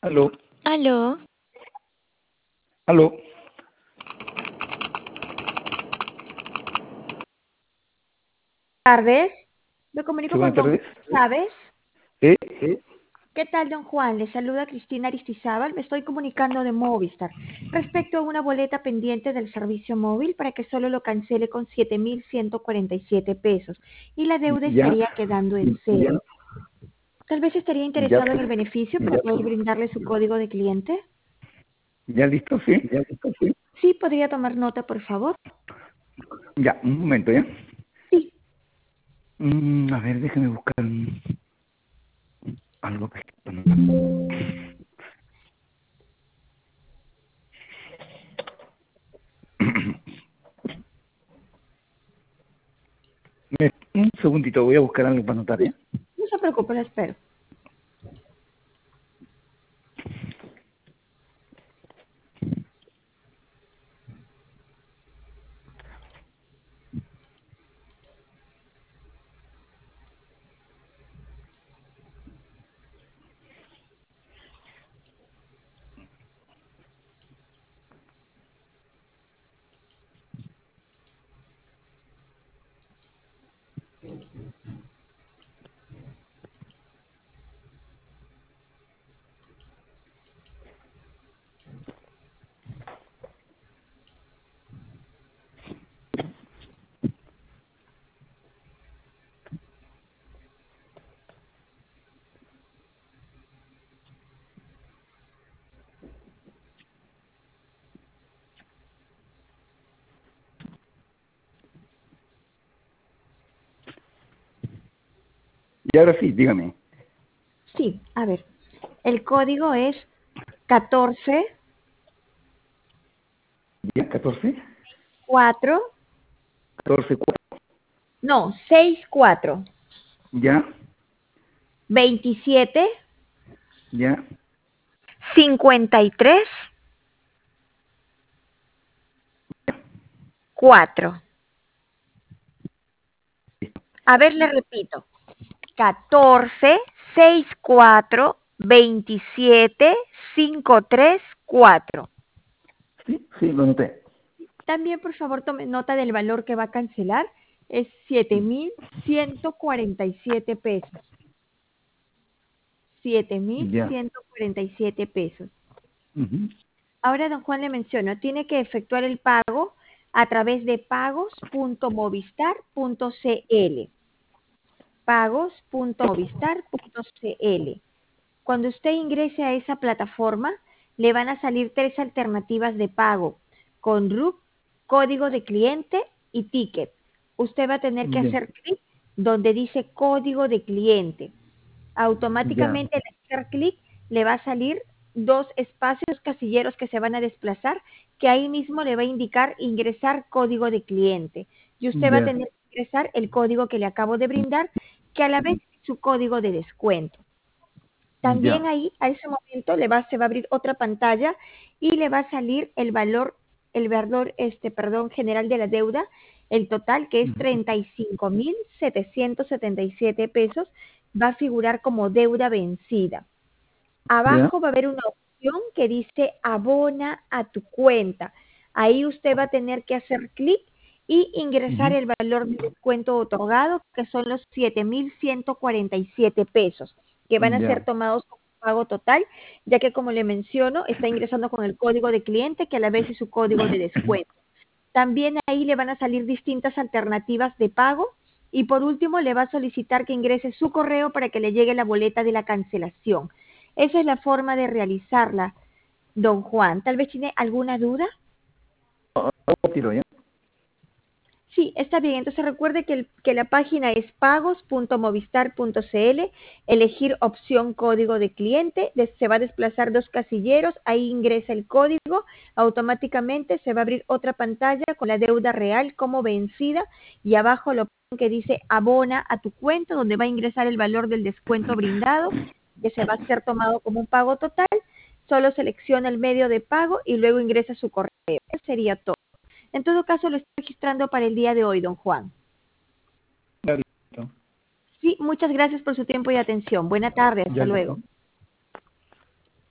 Aló, Aló, aló. Tardes. Me Sí, comunico con buenas don tardes. Juan Chávez. ¿Eh? ¿Qué tal, don Juan? Le saluda Cristina Aristizábal. Me estoy comunicando de Movistar respecto a una boleta pendiente del servicio móvil para que solo lo cancele con 7.147 pesos y la deuda Ya, estaría quedando en cero. Tal vez estaría ya, interesado en el beneficio para poder brindarle su código de cliente. ya listo, sí. Sí, podría tomar nota, por favor. Ya, un momento, ¿ya? Sí, A ver, déjame buscar algo que... Un segundito, voy a buscar algo para anotar, ¿ya? no se preocupe, lo espero. Y ahora sí, dígame. Sí, a ver. El código es 14 ¿Ya? 14, 4, 14, 4. no, 64. ¿Ya? 27, ¿Ya? 53, 4. A ver, le repito. 14, 64, 27, 53, 4. Sí, sí, lo noté. También, por favor, tome nota del valor que va a cancelar. Es 7.147 pesos. siete mil Ya. ciento cuarenta y siete pesos. Ujú. Ahora, don Juan, le menciono, tiene que efectuar el pago a través de pagos.movistar.cl. pagos.movistar.cl. Cuando usted ingrese a esa plataforma, le van a salir tres alternativas de pago, con RUC, código de cliente y ticket. Usted va a tener que Ya, hacer clic donde dice código de cliente. ya, Automáticamente al hacer clic le va a salir dos espacios casilleros que se van a desplazar, que ahí mismo le va a indicar ingresar código de cliente. Y usted va a ya, tener que ingresar el código que le acabo de brindar, que a la vez es su código de descuento. También ya. ahí, a ese momento, se va a abrir otra pantalla y le va a salir el valor, perdón, general de la deuda, el total, que es Ujú. 35.777 pesos, va a figurar como deuda vencida. Ya, Abajo va a haber una opción que dice abona a tu cuenta. Ahí usted va a tener que hacer clic y ingresar ujú. el valor de descuento otorgado, que son los 7.147 pesos, que van a ser Ya, tomados como pago total, ya que, como le menciono, está ingresando con el código de cliente, que a la vez es su código de descuento. También ahí le van a salir distintas alternativas de pago y, por último, le va a solicitar que ingrese su correo para que le llegue la boleta de la cancelación. Esa es la forma de realizarla, don Juan. ¿Tal vez tiene alguna duda? tiro, ¿ya? Sí, está bien. Entonces recuerde que la página es pagos.movistar.cl, elegir opción código de cliente, se va a desplazar dos casilleros, ahí ingresa el código, automáticamente se va a abrir otra pantalla con la deuda real como vencida y abajo la opción que dice abona a tu cuenta, donde va a ingresar el valor del descuento brindado, que se va a ser tomado como un pago total. Solo selecciona el medio de pago y luego ingresa su correo. Eso sería todo. En todo caso, lo estoy registrando para el día de hoy, don Juan. Ya, listo. Sí, muchas gracias por su tiempo y atención. Buena tarde, Ya, hasta luego. listo.